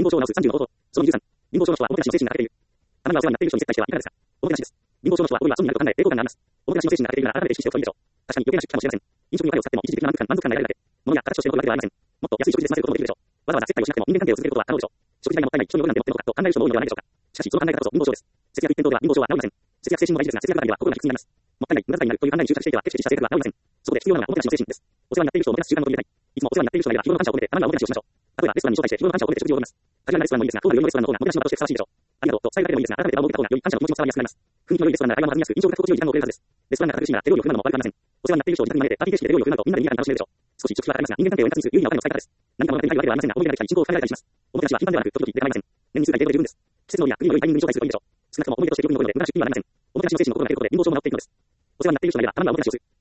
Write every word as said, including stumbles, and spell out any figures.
貧乏症を治すさんじゅうの方法。そのにじゅうさん。貧乏症の人はおもてなしの精神が欠けている。あなたがお世話になっている人に接待してはいかがですか。おもてなしです。貧乏症の人はおるいは損になると考え抵抗感があります。おもてなしの精神が欠けているなら改めて意識しておくといいでしょう。確かに余計な出費かもしれません。飲食にお金を使っても一時的な満足感、満足感が得られるだけ。物や形として残るわけではありません。もっと安い食事で済ませることもできるでしょう。わざわざ接待をしなくても人間関係を続けることは可能でしょう。食事代がもったいない、人におるなんて持ってるのかと考える人も多いのではないでしょうか。しかし、その考え方こそ貧乏症です。節約一辺倒では貧乏症は治りません。節約精神も大事ですが、節約ばかりでは心が理屈になります。もったいない、無駄遣いになるという考えに執着していては、決してした節約は治りません。そこで必要なのはおもてなしの精神です。お世話になっている人をもてなす習慣を取り入れたい。いつもお世話になっている人がいれば日頃の感謝を込めて、あなたはおもてなしをしましょう。例えば、レストランに招待して日頃の感謝を込めて食事をとります。カジュアルなレストランもいいですが、高級なレストランの方がもてなしの場としてふさわしいでしょう。ありがとうと伝えるだけでもいいですが、改めて場を設けた方がより感謝の気持ちも伝わりやすくなります。雰囲気の良いレストランなら会話も弾みやすく、印象が心地よい時間を送れるはずです。レストランが苦しいなら手料理を振る舞うのも悪くありません。お世話になっている人を自宅に招いてパーティー形式で料理を振る舞うとみんなで賑やかに楽しめるでしょう。少し貯蓄はかかりますが、人間関係を円滑にする有意義なお金の使い方です。何か物が手に入るわけではありませんが、思い出ができたり親交を深められたりします。おもてなしは頻繁ではなく、時々で構いません。年に数回程度で十分です。季節の折や国によいタイミングに招待するといいでしょう。少なくとも思い出として記憶に残るので、無駄な出費にはなりません。おもてなしの精神を心がけることで貧乏症も治っていくのです。お世話になっている人がいれば、たまにはおもてなしをする。